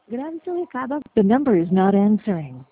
Grabe to Ricardo. The number is not answering.